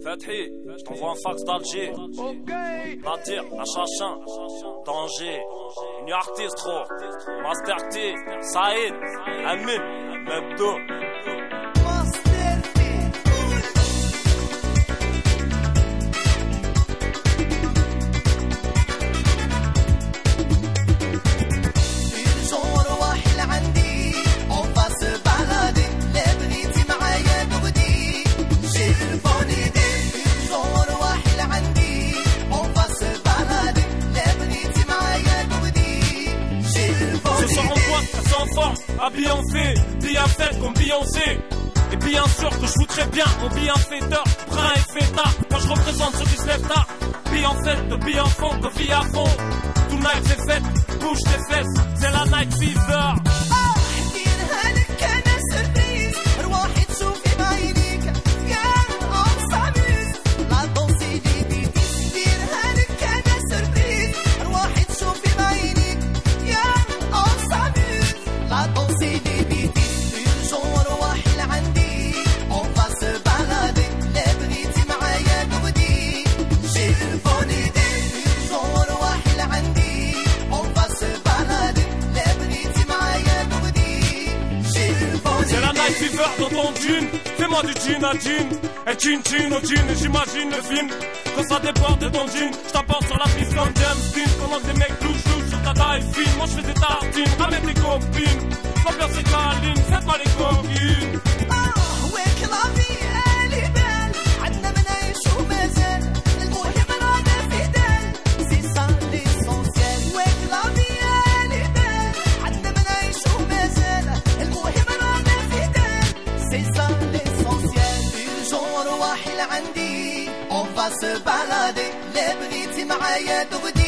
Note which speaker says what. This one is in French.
Speaker 1: Fethi, je t'envoie un fax d'Alger. Nadir, Achachin, Danger, New Artist, trop. Master T, Saïd, Amin, Mebdo. Habillé en fée, bien faite comme Beyoncé. Et bien sûr que je voudrais bien mon bienfaiteur, brun et fêtard. Quand je représente ceux qui se lèvent tard, bien en fête, bien en fond, que vie à fond. Tout night c'est fait, bouge tes fesses, c'est la night fever. Fever dans ton jean, fais-moi du jean à jean. Et jean au jean, et j'imagine le film. Quand ça déborde de ton jean, j't'apporte sur la piste comme James Dean. Pendant que des mecs louches sur ta taille fine. Moi j'fais des tartines, ramène tes copines. L'ambiance c'est câline, faites-moi les coquines.
Speaker 2: Oh, ouais que la vie elle est belle. عنا منعيش وما زال المهم رانا fidèle. C'est ça l'essentiel. Ouais que la vie elle est belle. عنا منعيش وما زال المهم رانا fidèle. C'est ça l'essentiel. Urgent روحي لعندي. On va se balader. اللي بغيتي معايا تغدي.